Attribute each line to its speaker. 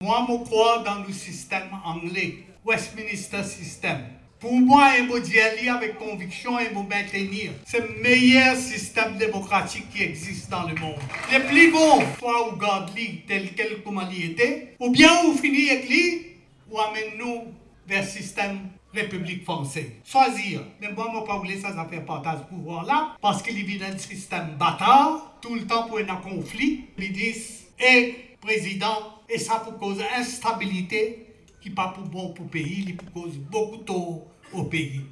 Speaker 1: Moi, je crois dans le système anglais, Westminster System. Pour moi, je me dis avec conviction et me maintenir. C'est le meilleur système démocratique qui existe dans le monde. Les plus bons, soit vous gardez tel quel comme il était, ou bien vous finissez avec lui, ou amène-nous vers le système République française. Choisir. Mais moi, je ne pas voulu ça faire partage de pouvoir là, parce qu'il vit dans un système bâtard, tout le temps pour un conflit. Ils disent, président, et ça pour cause instabilité, qui n'est pas pour bon pour le pays, qui pour cause beaucoup tôt au pays.